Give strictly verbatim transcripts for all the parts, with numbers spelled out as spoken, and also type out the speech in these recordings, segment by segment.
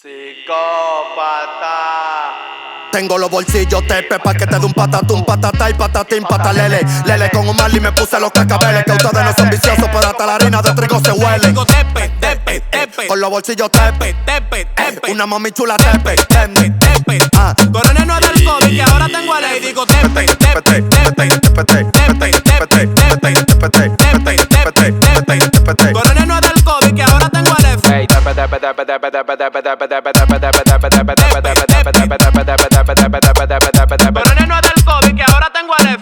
Psicópata. Tengo los bolsillos tepe pa' que te dé un patatún, patatá y patatín, patalele. Lele con un mal y me puse los cascabeles. Que ustedes no son viciosos, pero hasta la harina de trigo se huele. Digo tepe, tepe, tepe. Con los bolsillos tepe, tepe, tepe. una mami chula tepe, tepe, tepe. Ah. Coronel no es del COVID, que ahora tengo a ley. Digo tepe, tepe, tepe, tepe, tepe, tepe, tepe, tepe, tepe. Coronel no es del COVID, que ahora tengo a ley. Coronel no es del COVID, que ahora tengo a ley.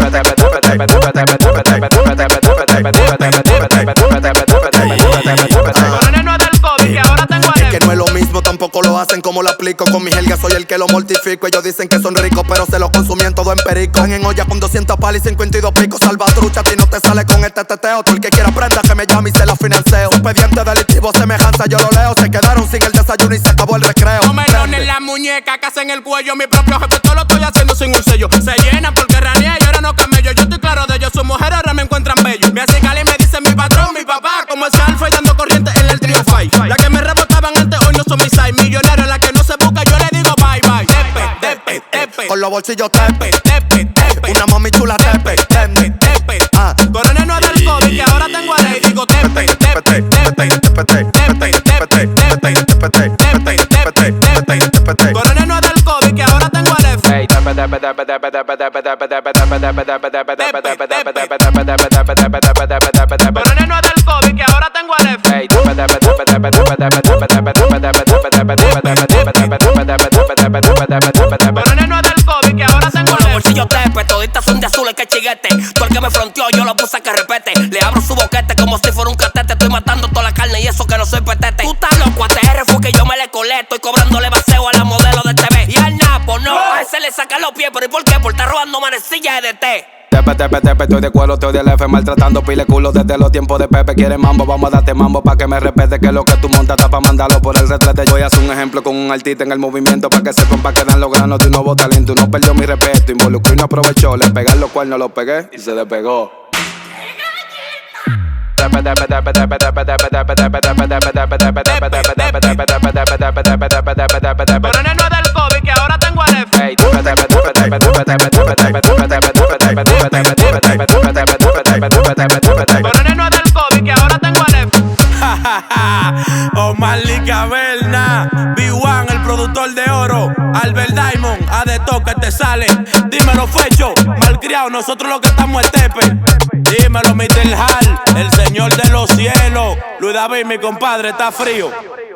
Coronel no es del COVID, que ahora tengo a ley. Es que no es lo mismo, tampoco lo hacen como lo aplico. Con mi jerga soy el que lo mortifico. Ellos dicen que son ricos, pero se los consumían todo en perico. Van en olla con doscientos palos y cincuenta y dos picos. Salvatrucha, a ti no te sale con este teteo. Tú el que quiera prenda que me llame y se la financeo. Expediente delictivo, semejanza, yo lo leo. Se quedaron sin el desayuno y se acabó el recreo. No melones en la muñeca, casa en el cuello. Mi propio jefe, todo lo estoy haciendo sin un sello. Se llenan porque ranea y ahora no camello. Yo estoy claro de ellos, sus mujeres ahora me encuentran bello. Me hace cali y me dice mi patrón, mi papá. Como ese alfa y dando corriente en el trio five. La que me rebotaban antes, hoy no son mis seis. Millonarios, la que no se busca, yo le digo bye bye. Tepe, tepe, tepe. Con los bolsillos tepe, tepe, tepe. una mami chula tepe, tepe, tepe. Ah. Coronel no es del COVID, que ahora tengo a ley. Digo tepe, tepe, tepe, tepe, tepe, tepe, tepe, tepe. Coronel no es del COVID, que ahora tengo a ley. Coronel no es del COVID, que ahora tengo a ley. Coronel no es del COVID, que ahora tengo a Con los bolsillos tepe, toditas son de azules que chiguete. Tú el que me fronteó, yo lo puse a que repete. Le abro su boquete como si fuera un catete. Estoy matando toda la carne y eso que no soy petete. Tú estás loco, a T R fue que yo me le colé. Estoy cobrándole baseo a la modelo de T V. Y al Napo, no, a ese le sacan los pies. ¿Pero y por qué? Por estar robando manecillas de té. Tepe, tepe, tepe, estoy de cuero, estoy del F, maltratando pile culo desde los tiempos de Pepe. Quiere mambo, vamos a darte mambo pa' que me respete. Que lo que tú montas está pa' mandarlo por el retrete. Voy a hacer un ejemplo con un artista en el movimiento pa' que sepan pa' que dan los granos de un nuevo talento. No perdió mi respeto, involucró y no aprovechó. Le pegar los cuernos, los pegué y se despegó. Coronel no es del COVID, que ahora tengo a ley. Coronel no es del COVID, que ahora tengo a ley. Omar Lee Caverna, B uno, el productor de oro. Albert Diamond, a de toque te sale. Dímelo, Fecho, malcriado, nosotros los que estamos es tepe. Dímelo, mister Hall, el señor de los cielos. Luis David, mi compadre, está frío.